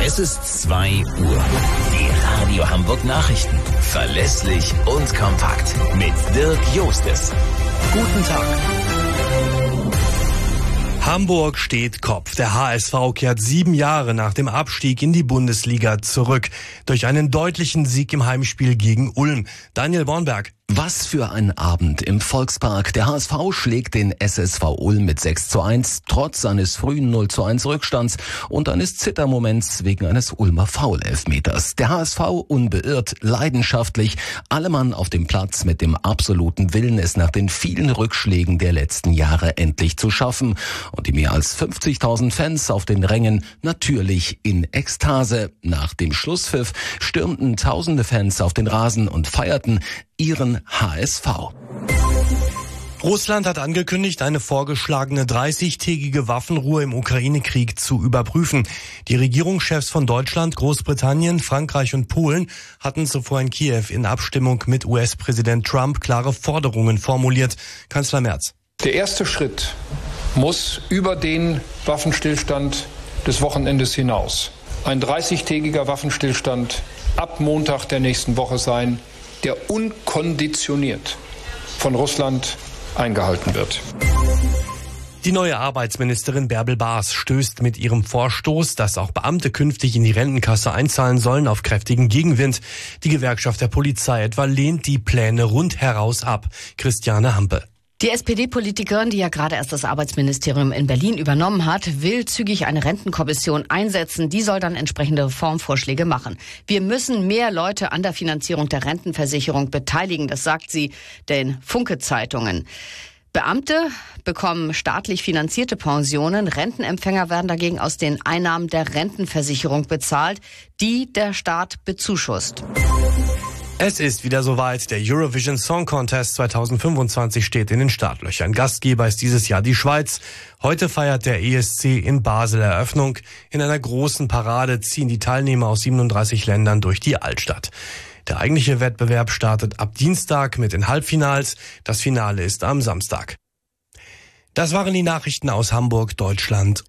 Es ist 2 Uhr. Die Radio Hamburg Nachrichten. Verlässlich und kompakt. Mit Dirk Jostes. Guten Tag. Hamburg steht Kopf. Der HSV kehrt 7 Jahre nach dem Abstieg in die Bundesliga zurück. Durch einen deutlichen Sieg im Heimspiel gegen Ulm. Daniel Bornberg. Was für ein Abend im Volkspark. Der HSV schlägt den SSV Ulm mit 6:1, trotz seines frühen 0:1 Rückstands und eines Zittermoments wegen eines Ulmer Foul-Elfmeters. Der HSV unbeirrt, leidenschaftlich, alle Mann auf dem Platz mit dem absoluten Willen, es nach den vielen Rückschlägen der letzten Jahre endlich zu schaffen. Und die mehr als 50.000 Fans auf den Rängen natürlich in Ekstase. Nach dem Schlusspfiff stürmten tausende Fans auf den Rasen und feierten ihren HSV. Russland hat angekündigt, eine vorgeschlagene 30-tägige Waffenruhe im Ukraine-Krieg zu überprüfen. Die Regierungschefs von Deutschland, Großbritannien, Frankreich und Polen hatten zuvor in Kiew in Abstimmung mit US-Präsident Trump klare Forderungen formuliert. Kanzler Merz. Der erste Schritt muss über den Waffenstillstand des Wochenendes hinaus ein 30-tägiger Waffenstillstand ab Montag der nächsten Woche sein, der unkonditioniert von Russland eingehalten wird. Die neue Arbeitsministerin Bärbel Baas stößt mit ihrem Vorstoß, dass auch Beamte künftig in die Rentenkasse einzahlen sollen, auf kräftigen Gegenwind. Die Gewerkschaft der Polizei etwa lehnt die Pläne rundheraus ab. Christiane Hampe. Die SPD-Politikerin, die ja gerade erst das Arbeitsministerium in Berlin übernommen hat, will zügig eine Rentenkommission einsetzen. Die soll dann entsprechende Reformvorschläge machen. Wir müssen mehr Leute an der Finanzierung der Rentenversicherung beteiligen, das sagt sie den Funke-Zeitungen. Beamte bekommen staatlich finanzierte Pensionen, Rentenempfänger werden dagegen aus den Einnahmen der Rentenversicherung bezahlt, die der Staat bezuschusst. Es ist wieder soweit. Der Eurovision Song Contest 2025 steht in den Startlöchern. Gastgeber ist dieses Jahr die Schweiz. Heute feiert der ESC in Basel Eröffnung. In einer großen Parade ziehen die Teilnehmer aus 37 Ländern durch die Altstadt. Der eigentliche Wettbewerb startet ab Dienstag mit den Halbfinals. Das Finale ist am Samstag. Das waren die Nachrichten aus Hamburg, Deutschland